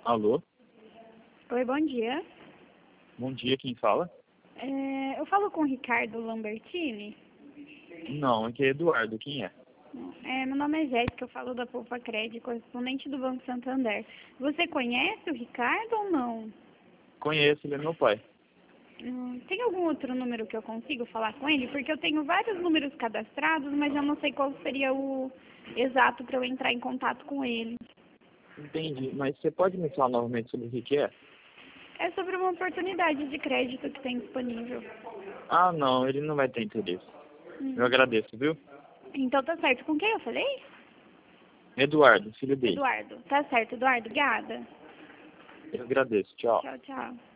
Alô? Oi, bom dia. Bom dia, quem fala? Eu falo com o Ricardo Lambertini. Não, aqui é Eduardo, quem é? Meu nome é Jéssica, eu falo da Poupa Cred, correspondente do Banco Santander. Você conhece o Ricardo ou não? Conheço, ele é meu pai. Tem algum outro número que eu consigo falar com ele? Porque eu tenho vários números cadastrados, mas eu não sei qual seria o exato para eu entrar em contato com ele. Entendi, mas você pode me falar novamente sobre o que é? É sobre uma oportunidade de crédito que tem disponível. Ah, não, ele não vai ter interesse. Eu Hum. agradeço, viu? Então tá certo. Com quem eu falei? Eduardo, filho dele. Eduardo. Tá certo, Eduardo. Obrigada. Eu agradeço, tchau. Tchau, tchau.